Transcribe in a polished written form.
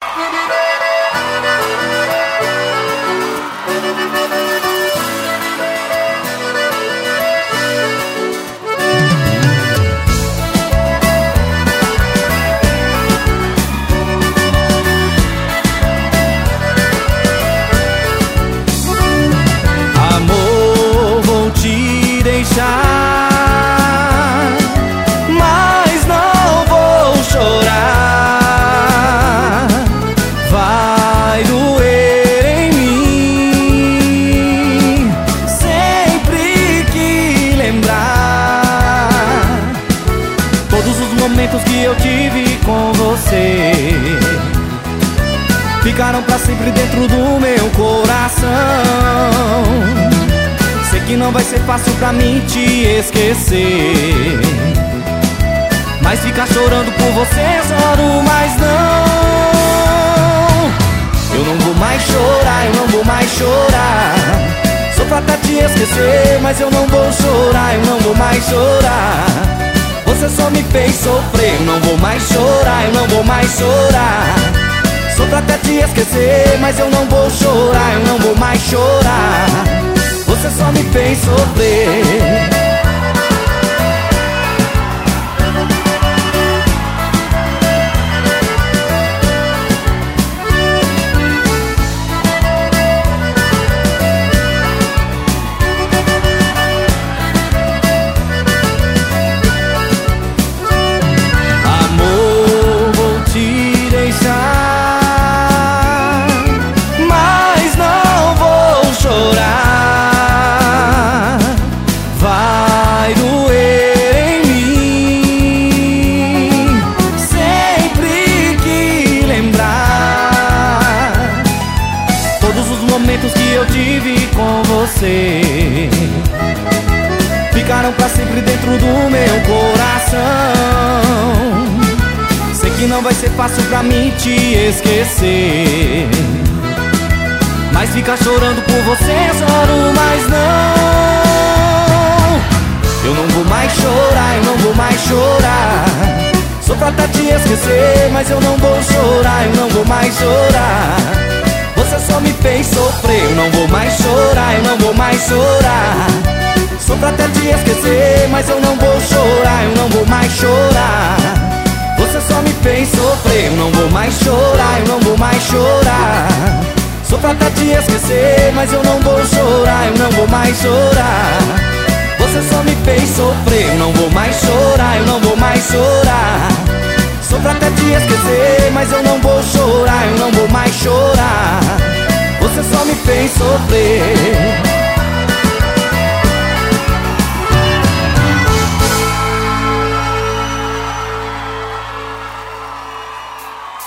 Amor, vou te deixar, mas não vou chorar. Vai doer em mim sempre que lembrar todos os momentos que eu tive com você. Ficaram pra sempre dentro do meu coração. Sei que não vai ser fácil pra mim te esquecer, mas ficar chorando por você choro, mas não. Eu não vou mais chorar, eu não vou mais chorar. Só pra até te esquecer, mas eu não vou chorar, eu não vou mais chorar. Você só me fez sofrer, eu não vou mais chorar, eu não vou mais chorar. Só pra até te esquecer, mas eu não vou chorar, eu não vou mais chorar. Você só me fez sofrer. Amor, vou te deixar, vai doer em mim sempre que lembrar todos os momentos que eu tive com você. Ficaram pra sempre dentro do meu coração. Sei que não vai ser fácil pra mim te esquecer, mas ficar chorando por você choro, mas não. Eu não vou mais chorar, eu não vou mais chorar. Só pra até te esquecer, mas eu não vou chorar, eu não vou mais chorar. Você só me fez sofrer, eu não vou mais chorar, eu não vou mais chorar. Só pra até te esquecer, mas eu não vou chorar, eu não vou mais chorar. Você só me fez sofrer, eu não vou mais chorar, eu não vou mais chorar. Só pra até te esquecer, mas eu não vou chorar, eu não vou mais chorar. Você só me fez sofrer, eu não vou mais chorar, eu não vou mais chorar. Só pra até te esquecer, mas eu não vou chorar, eu não vou mais chorar. Você só me fez sofrer.